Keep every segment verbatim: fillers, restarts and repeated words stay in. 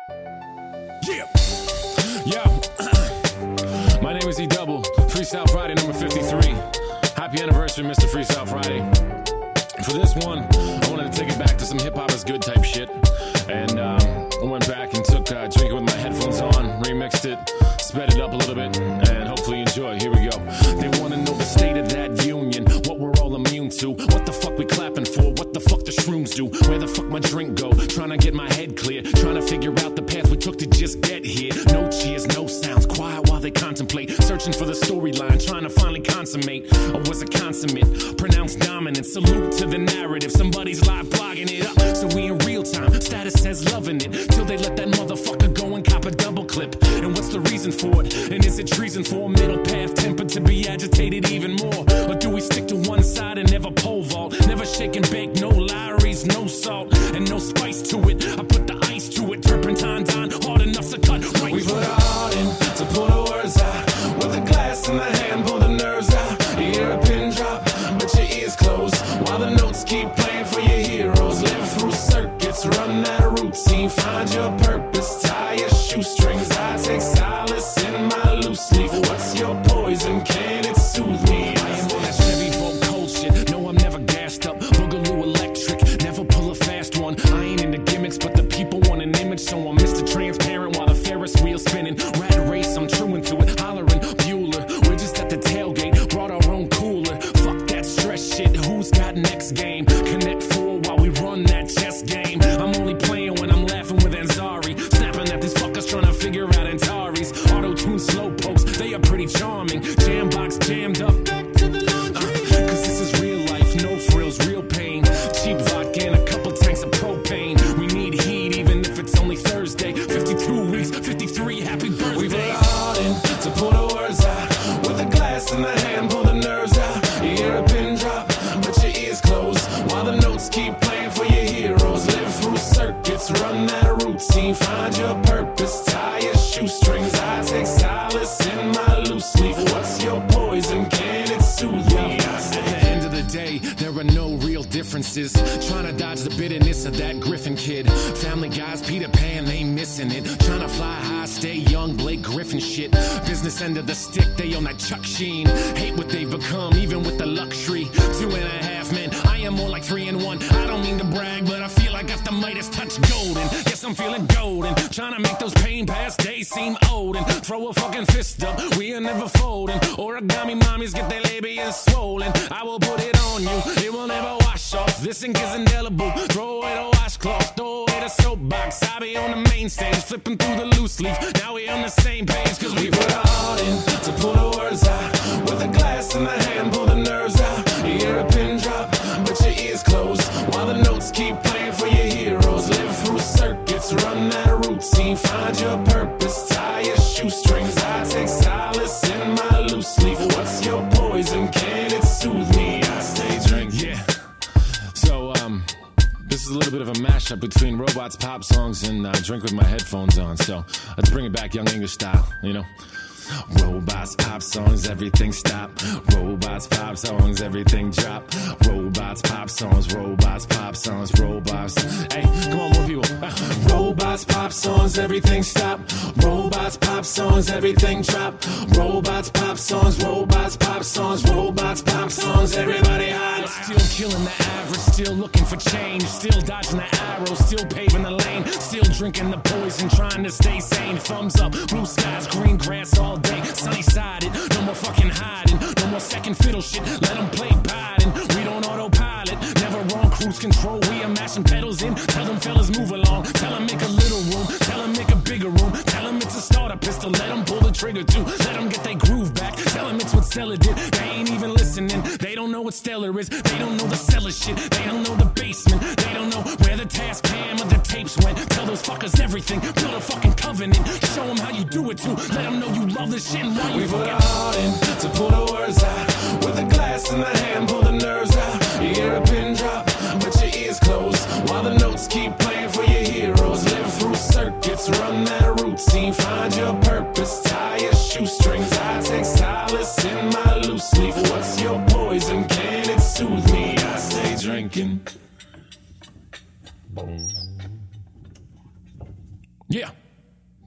Yeah. Yo. My name is E Double. Freestyle Friday number fifty-three. Happy anniversary, Mister Freestyle Friday. For this one, I wanted to take it back to some hip hop is good type shit. And um, I went back and took uh, Drink It with my headphones on, remixed it, sped it up a little bit, and hopefully you enjoy. Here we go. They want to know the state of that union, what we're all immune to, what the fuck we clapping for, what the fuck the shrooms do, where the fuck my drink go, trying to get my head clear, trying to figure out the path we took to just get here. No cheers, no sounds, quiet while they contemplate, searching for the storyline, trying to finally consummate. Or was it consummate? Pronounced dominant, salute to the narrative, somebody's live blogging it up, so we in real time, status says loving it, till they let that motherfucker go and cop a double clip. And what's the reason for it? And is it treason for a middle path tempered to be agitated even more? Or do we stick to one side and never pole vault? Never shake and bake, no Lowry's, no salt, and no spice to it. I put the ice to it, turpentine down, hard enough to cut right. We put our heart in to pull the words out, with a glass in the hand, pull the nerves out. You hear a pin drop, but your ears closed, while the notes keep playing for your heroes. Live through circuits, run that routine, find your purpose, tie your shoestrings. I take solace in my loose leaf. What's your poison? Can it soothe me? I am on that Chevy Volt cold shit. No, I'm never gassed up. Boogaloo electric, never pull a fast one. I ain't into gimmicks, but the people want an image, so I'm Mister Transparent while the Ferris wheel's spinning. Rat race, I'm true into it. Hollering, Bueller. We're just at the tailgate, brought our own cooler. Fuck that stress shit. Who's got next game? Connect four while we run that chess game. I'm only playing when I'm laughing with Ansari, snapping at these fuckers trying to figure out Antares. Auto-tune slow pokes, they are pretty charming. Jam box jammed up. Back to the laundry. Uh, Cause this is real life, no frills, real pain. Cheap vodka and a couple tanks of propane. We need heat even if it's only Thursday. fifty-two weeks, fifty-three, happy birthday. We put our heart in to pull the words out, with a glass in the hand, pull the nerves out. You hear a pin drop, but your ears closed, while the notes keep playing for your heroes. Live through circuits, run that routine, find your purpose, tie your shoestrings. I take solace in my loose leaf. What's your poison? Can it soothe me? At the end of the day, there are no real differences. Trying to dodge the bitterness of that Griffin kid. Family guys, Peter Pan, they missing it. Trying to fly high, stay young, Blake Griffin shit. Business end of the stick, they on that Chuck Sheen. Hate what they've become, even with the luxury. Two and a half men, I am more like three and one. I don't mean to brag, but I feel like got the Midas touch golden. Yes, I'm feeling golden. Trying to make those pain past days seem old. And throw a fucking fist up, we are never folding. Origami mommies get their labias swollen. I will put it on you, it will never wash off. This ink is indelible, throw away the washcloth, throw away the soapbox. I be on the main stage, flipping through the loose leaf. Now we on the same page, cause we, we put our heart in to pull the words out, with a glass in the hand, pull the nerves out. You hear a pin drop, but your ears closed, while the notes keep playing for your heroes. Live through circuits, run that routine, find your purpose, tie your shoestrings. I take solace in my loose leaf. What's your poison? Can it soothe me? I stay drinking. yeah. So, um, this is a little bit of a mashup between Robots pop songs and uh, Drink with my headphones on. So, let's bring it back young English style, you know? Robots pop songs, everything stop. Robots pop songs, everything drop. Robots pop songs, robots pop songs, robots. Hey, come on, more people. Robots pop songs, everything stop. Robots pop songs, everything drop. Robots pop songs, robots pop songs, robots pop songs, everybody hot. Still killing the average, still looking for change, still dodging the arrows, still paving the lane, still drinking the poison, trying to stay sane. Thumbs up, blue skies, green grass all day, sunny sided, no more fucking hiding, no more second fiddle shit, let them play Biden. We don't autopilot, never wrong, cruise control, we are mashing pedals in. Tell them fellas move along, tell them make a little room, tell them make a bigger room, tell them it's a starter pistol, let them pull the trigger too, let them get their groove back, tell them it's what Stella did. They ain't even listening, they don't know what Stellar is, they don't know the cellar shit, they don't know the basement, they don't know where the task cam or the tapes went. Tell those fuckers everything, build a fucking covenant, show them how you do it too, let them know you love this shit and why you we put our heart in to pull the words out, with a glass in the hand, pull the nerves out. You hear a pin drop, but your ears closed, while the notes keep playing for your heroes. Live through circuits, run that routine, find your purpose, tie your shoestrings. I take solace in my loose leaf. What's your poison? Can it soothe me? I stay drinking. Yeah.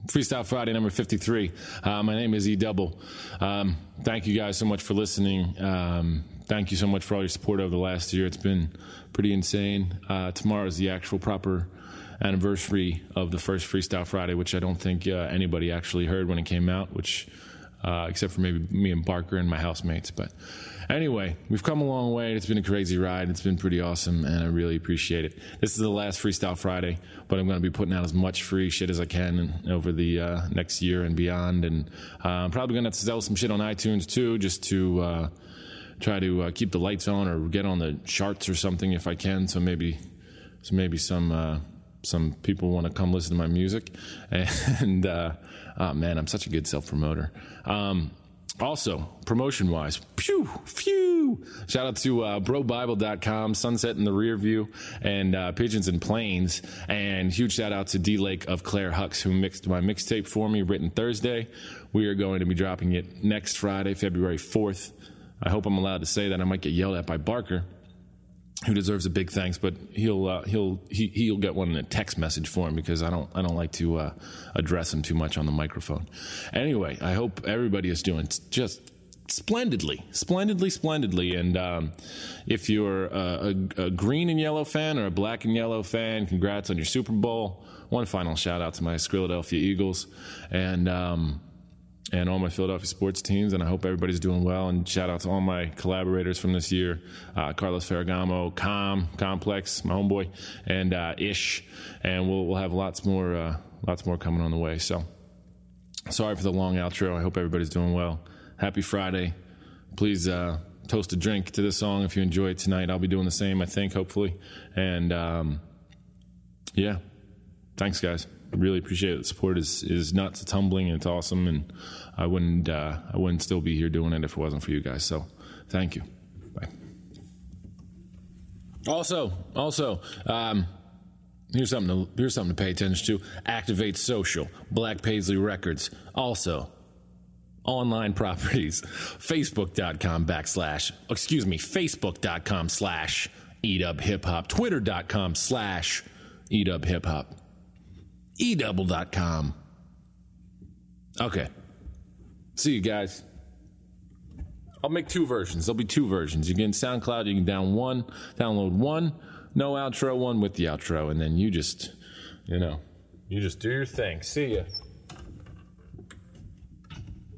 Freestyle Friday number fifty-three. Uh, my name is E Double. Um, thank you guys so much for listening. Um, thank you so much for all your support over the last year. It's been pretty insane. Uh, tomorrow is the actual proper anniversary of the first Freestyle Friday, which I don't think uh, anybody actually heard when it came out, which uh, except for maybe me and Barker and my housemates. But anyway, we've come a long way. It's been a crazy ride. It's been pretty awesome, and I really appreciate it. This is the last Freestyle Friday, but I'm going to be putting out as much free shit as I can over the uh, next year and beyond. And uh, I'm probably going to sell some shit on iTunes, too, just to uh, try to uh, keep the lights on or get on the charts or something if I can. So maybe, so maybe some... Uh, some people want to come listen to my music. And, uh, oh man, I'm such a good self-promoter. Um, also, promotion-wise, phew, phew. Shout out to uh, bro bible dot com, Sunset in the Rear View, and uh, Pigeons and Planes. And huge shout out to D Lake of Claire Hux, who mixed my mixtape for me, written Thursday. We are going to be dropping it next Friday, February fourth. I hope I'm allowed to say that. I might get yelled at by Barker, who deserves a big thanks, but he'll uh, he'll he, he'll get one in a text message for him because I don't I don't like to uh, address him too much on the microphone. Anyway, I hope everybody is doing just splendidly, splendidly, splendidly. And um, if you're a, a, a green and yellow fan or a black and yellow fan, congrats on your Super Bowl. One final shout out to my Philadelphia Eagles and. Um, and all my Philadelphia sports teams, and I hope everybody's doing well. And shout out to all my collaborators from this year, uh, Carlos Ferragamo, Com, Complex, my homeboy, and uh, Ish. And we'll we'll have lots more uh, lots more coming on the way. So sorry for the long outro. I hope everybody's doing well. Happy Friday. Please uh, toast a drink to this song if you enjoy it tonight. I'll be doing the same, I think, hopefully. And um, yeah, thanks, guys. Really appreciate it. The support is, is nuts. It's humbling and it's awesome, and I wouldn't uh, I wouldn't still be here doing it if it wasn't for you guys. So, thank you. Bye. Also, also, um, here's something to here's something to pay attention to. Activate Social, Black Paisley Records. Also, online properties. Facebook.com backslash. Excuse me. Facebook.com slash Edub Hip Hop. Twitter.com slash Edub Hip Hop. E double dot com. Okay. See you guys. I'll make two versions. There'll be two versions. You can SoundCloud, you can down one, download one, no outro, one with the outro, and then you just, you know, you just do your thing. See ya.